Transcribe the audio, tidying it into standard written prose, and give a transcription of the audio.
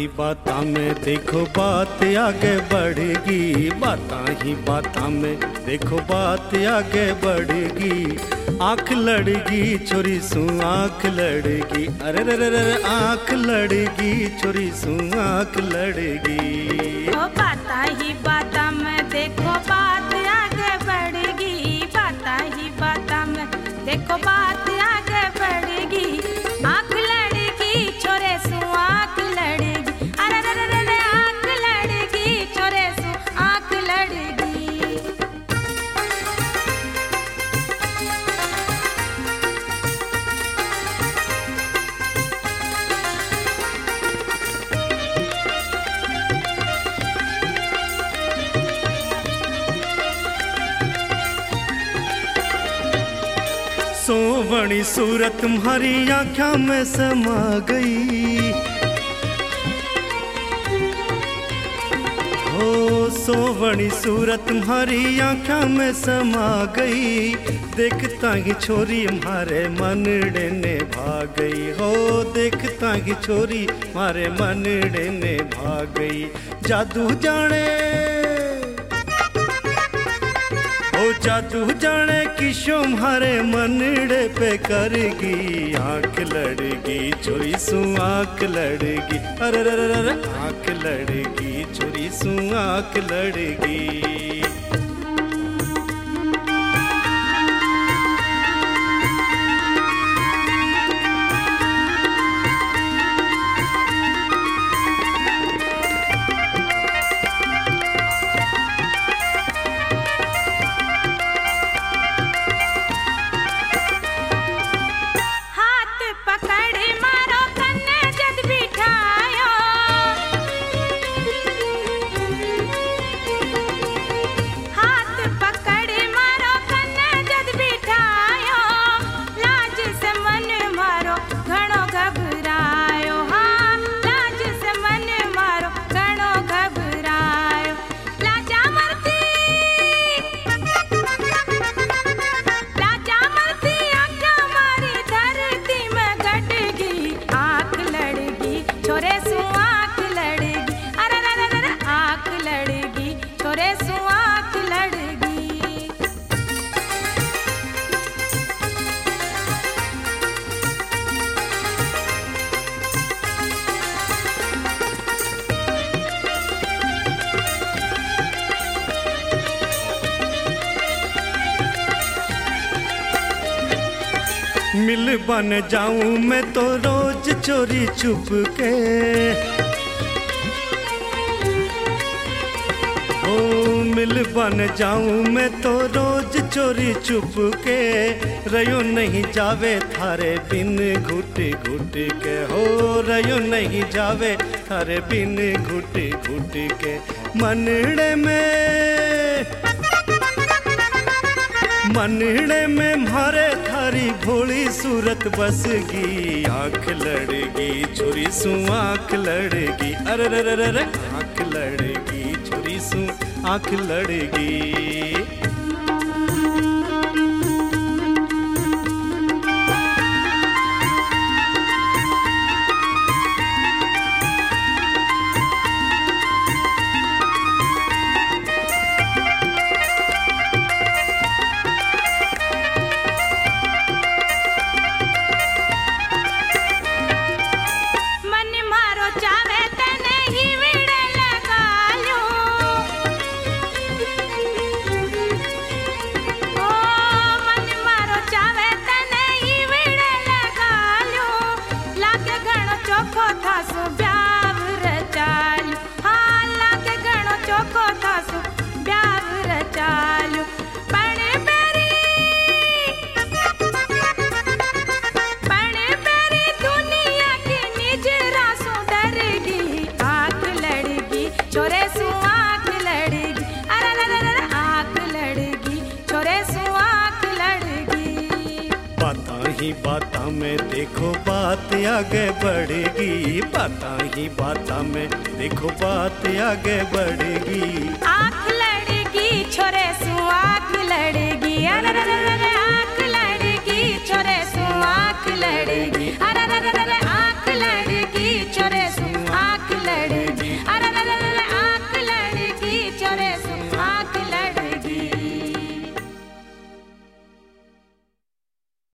बातां में देखो बात आगे बढ़ेगी, बातां ही बातां में देखो बात आगे बढ़ेगी। आँख लड़ेगी छोरी सू आँख लड़ेगी, अरे रे रे रे आँख लड़ेगी छोरी सू आँख लड़ेगी। ओ बातां ही बातां में देखो बात आगे बढ़ेगी, बातां ही बातां में देखो बात आगे बढ़ेगी। आँख लड़ेगी छोरे सू आँख लड़ेगी, अरे रे रे रे आँख लड़ेगी छोरे सू आँख लड़ेगी। सोवणी सूरत तुम्हारी आँखों में समा गई, हो सोवणी सूरत तुम्हारी आँखों में समा गई। देखता ही छोरी हमारे मनड़े ने भाग गई, हो देखता ही छोरी हमारे मनड़े ने भाग गई। जादू जाने ओ जादू जाने किशो हमारे मनड़े पे करेगी। आँख लड़ेगी छोरी सू आँख लड़ेगी, अरे रे रे रे आँख लड़ेगी छोरी सू आँख लड़ेगी। मिल बन जाऊं मैं तो रोज चोरी छुप के, ओ मिल बन जाऊं मैं तो रोज चोरी छुप के। रयो नहीं जावे थारे बिन घुट घुट के, हो रयो नहीं जावे थारे बिन घुट घुट के। मनड़े में मारे थारी भोली सूरत बसगी। आँख लड़ेगी छोरी सू आँख लड़ेगी, अरे रे रे रे आँख लड़ेगी छोरी सू आँख लड़ेगी। बातां में देखो बात आगे बढ़ेगी, बातां ही बातां में देखो बात आगे बढ़ेगी। आँख लड़ेगी छोरे सू आँख